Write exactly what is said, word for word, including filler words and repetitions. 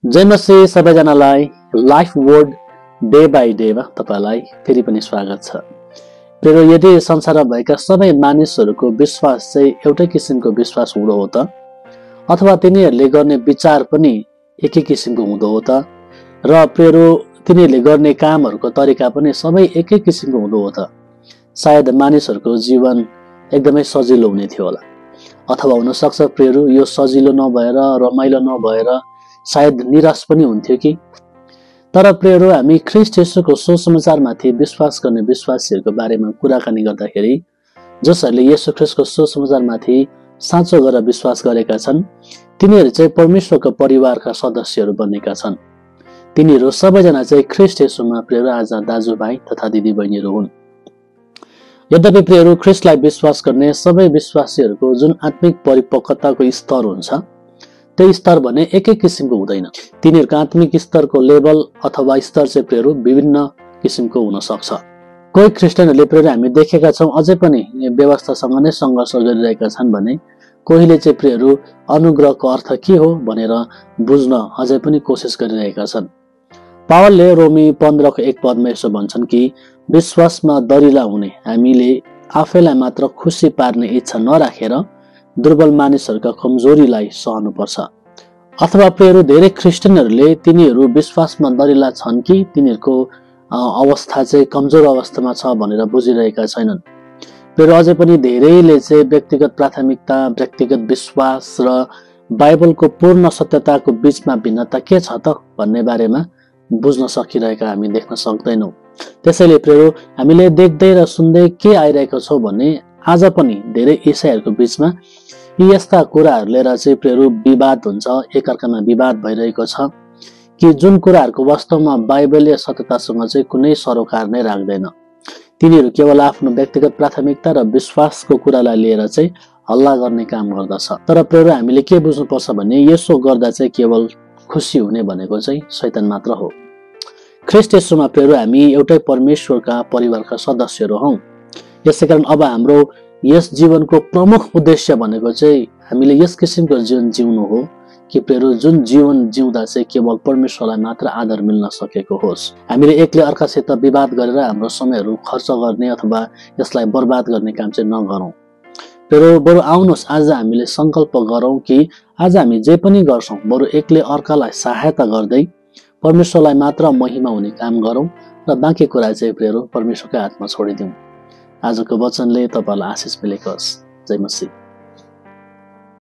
जय मसी सबैजनालाई life word day by डेमा तपाईलाई फेरि पनि स्वागत छ। प्रिय यदि संसारमा भएका सबै मानिसहरूको विश्वास चाहिँ एउटै किसिमको विश्वास हुँदो हो त, अथवा तिनीहरूले गर्ने विचार पनि एकै किसिमको हुँदो हो त, र प्रिय तिनीहरूले गर्ने कामहरूको तरिका पनि सबै एकै किसिमको हुँदो हो त, सायद मानिसहरूको जीवन एकदमै सजिलो हुने थियो होला। अथवा हुन सक्छ प्रिय यो सजिलो नभएर रमाइलो नभएर सायद निराश पनि हुन्थ्यो कि। तर प्रिय हामी ख्रीष्ट येशूको सुसमाचारमाथि विश्वास गर्ने विश्वासीहरूको बारेमा कुराकानी गर्दाखेरि जसहरूले येशू ख्रीष्टको सुसमाचारमाथि साँचो गरेर विश्वास गरेका छन् तिनीहरू चाहिँ परमेश्वरको परिवारका सदस्यहरू बनेका छन्। तिनीहरू सबैजना चाहिँ ख्रीष्ट येशूमा प्रिय आज दाजुभाइ तथा दिदी बहिनीहरू हुन्। यद्यपि प्रिय ख्रीष्टलाई विश्वास गर्ने सबै विश्वासीहरूको जुन आत्मिक परिपक्वताको स्तर हुन्छ त्यो स्तर भने एकै किसिमको हुँदैन। तिनीहरूको आत्मिक स्तरको लेभल अथवा स्तर चाहिँ प्रिय विभिन्न किसिमको हुन सक्छ। कोही क्रिस्चियनहरूले प्रिय हामी देखेका छौँ अझै पनि व्यवस्थासँग नै सङ्घर्ष गरिरहेका छन् भने कोहीले चाहिँ प्रिय अनुग्रहको अर्थ के हो भनेर बुझ्न अझै पनि कोसिस गरिरहेका छन्। पावलले रोमी पन्ध्रको एक पदमा यसो भन्छन् कि विश्वासमा दरिला हुने हामीले आफैलाई मात्र खुसी पार्ने इच्छा नराखेर दुर्बल मानिसहरूका कमजोरीलाई सहनुपर्छ। अथवा प्रिय धेरै क्रिस्चियनहरूले तिनीहरू विश्वासमा दरिला छन् कि तिनीहरूको अवस्था चाहिँ कमजोर अवस्थामा छ भनेर बुझिरहेका छैनन्। प्रिय अझै पनि धेरैले चाहिँ व्यक्तिगत प्राथमिकता, व्यक्तिगत विश्वास र बाइबलको पूर्ण सत्यताको बीचमा भिन्नता के छ त भन्ने बारेमा बुझ्न सकिरहेका हामी देख्न सक्दैनौँ। त्यसैले प्रिय हामीले देख्दै र सुन्दै के आइरहेको छौँ भने आज पनि धेरै इसाईहरूको बीचमा यी यस्ता कुराहरू लिएर चाहिँ प्रिय विवाद हुन्छ, एकअर्कामा विवाद भइरहेको छ कि जुन कुराहरूको वास्तवमा बाइबलीय सत्यतासँग चाहिँ कुनै सरोकार नै राख्दैन। तिनीहरू केवल आफ्नो व्यक्तिगत प्राथमिकता र विश्वासको कुरालाई लिएर चाहिँ हल्ला गर्ने काम गर्दछ। तर प्रिय हामीले के बुझ्नुपर्छ भने यसो गर्दा चाहिँ केवल खुसी हुने भनेको चाहिँ शैतान मात्र हो। ख्रीष्ट येशूमा प्रिय हामी एउटै परमेश्वरका परिवारका सदस्यहरू हौं। यसैकारण अब हाम्रो यस जीवनको प्रमुख उद्देश्य भनेको चाहिँ हामीले यस किसिमको जीवन जिउनु हो कि प्रिय जुन जीवन जिउँदा चाहिँ केवल परमेश्वरलाई मात्र आदर मिल्न सकेको होस्। हामीले एकले अर्कासित विवाद गरेर हाम्रो समयहरू खर्च गर्ने अथवा यसलाई बर्बाद गर्ने काम चाहिँ नगरौँ। प्रिय बरु आउनुहोस् आज हामीले संकल्प गरौँ कि आज हामी जे पनि गर्छौँ बरु एकले अर्कालाई सहायता गर्दै परमेश्वरलाई मात्र महिमा हुने काम गरौँ र बाँकी कुरा चाहिँ प्रिय परमेश्वरकै हातमा छोडिदिउँ। आजको वचनले तपाईलाई आशिष मिलेको होस्। जय मसीह।